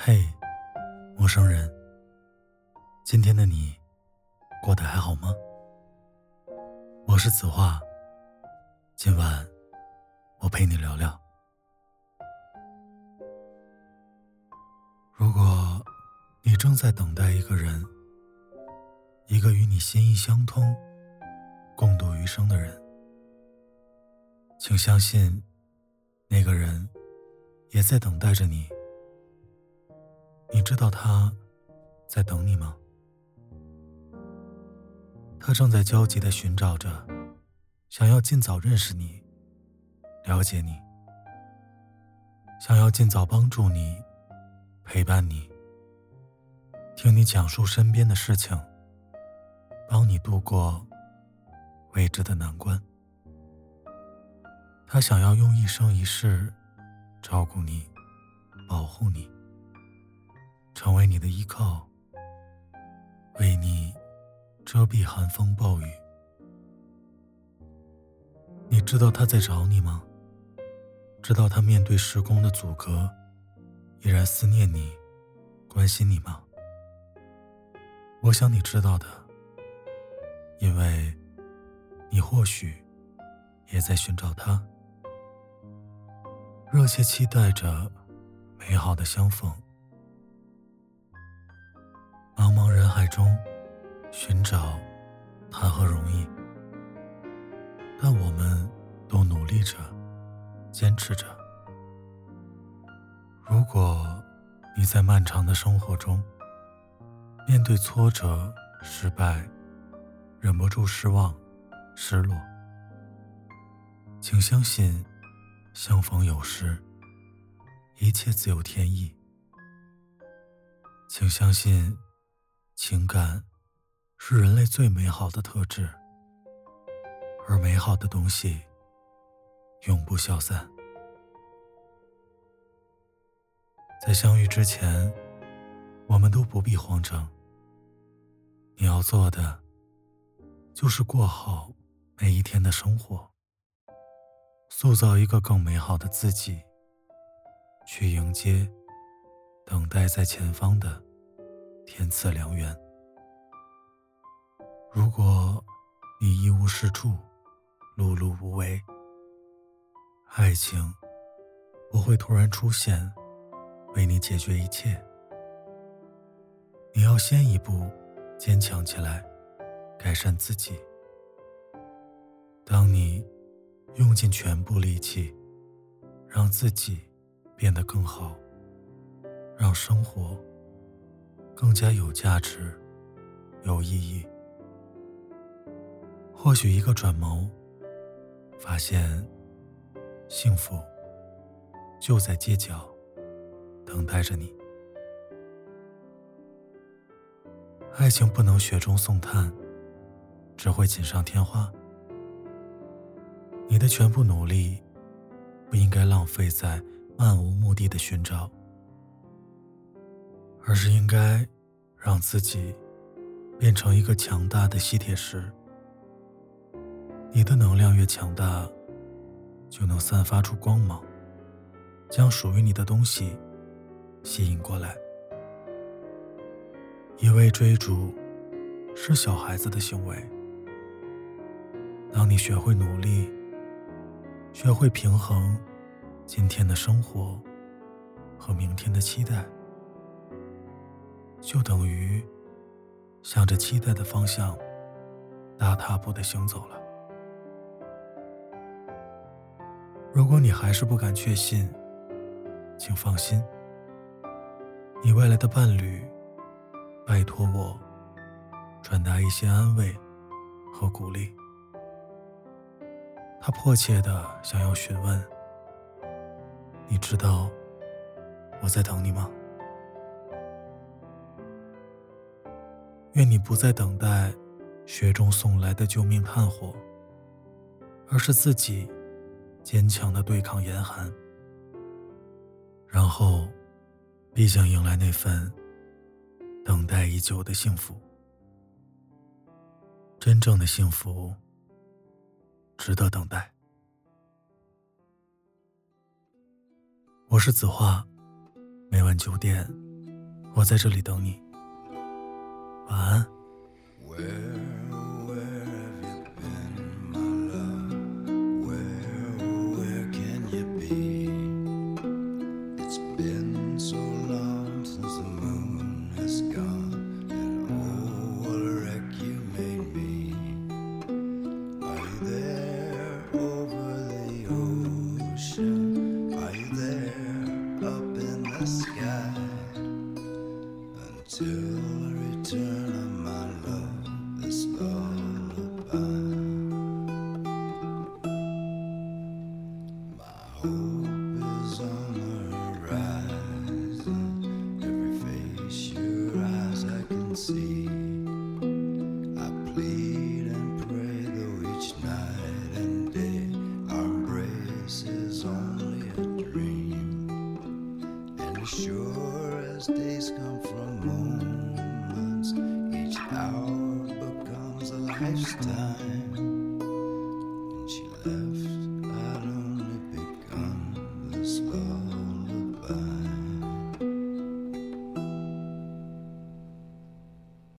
嘿，陌生人，今天的你过得还好吗？我是子画，今晚我陪你聊聊。如果你正在等待一个人，一个与你心意相通、共度余生的人，请相信，那个人也在等待着你。你知道他在等你吗？他正在焦急地寻找着，想要尽早认识你，了解你，想要尽早帮助你，陪伴你，听你讲述身边的事情，帮你度过未知的难关。他想要用一生一世照顾你，保护你，成为你的依靠，为你遮蔽寒风暴雨。你知道他在找你吗？知道他面对时空的阻隔，依然思念你，关心你吗？我想你知道的，因为你或许也在寻找他，热切期待着美好的相逢。茫茫人海中寻找谈何容易，但我们都努力着，坚持着。如果你在漫长的生活中面对挫折、失败，忍不住失望、失落，请相信相逢有时，一切自有天意。请相信情感是人类最美好的特质，而美好的东西永不消散。在相遇之前，我们都不必慌张。你要做的就是过好每一天的生活，塑造一个更美好的自己，去迎接等待在前方的天赐良缘。如果你一无是处，碌碌无为，爱情不会突然出现为你解决一切。你要先一步坚强起来，改善自己。当你用尽全部力气让自己变得更好，让生活更加有价值、有意义，或许一个转眸，发现幸福就在街角等待着你。爱情不能雪中送炭，只会锦上添花。你的全部努力不应该浪费在漫无目的的寻找，而是应该让自己变成一个强大的吸铁石。你的能量越强大，就能散发出光芒，将属于你的东西吸引过来。一味追逐是小孩子的行为。当你学会努力，学会平衡今天的生活和明天的期待，就等于向着期待的方向大踏步地行走了。如果你还是不敢确信，请放心，你未来的伴侣拜托我传达一些安慰和鼓励。他迫切地想要询问，你知道我在等你吗？愿你不再等待雪中送来的救命炭火，而是自己坚强地对抗严寒，然后必将迎来那份等待已久的幸福。真正的幸福值得等待。我是子画，每晚9点我在这里等你，晚安。 Till the return of my love, this lullaby. My hope is on the horizon. Every face your eyes I can see. I plead and pray, though each night and day our embrace is only a dream. And as sure as days come from moments, each hour becomes a lifetime. And she left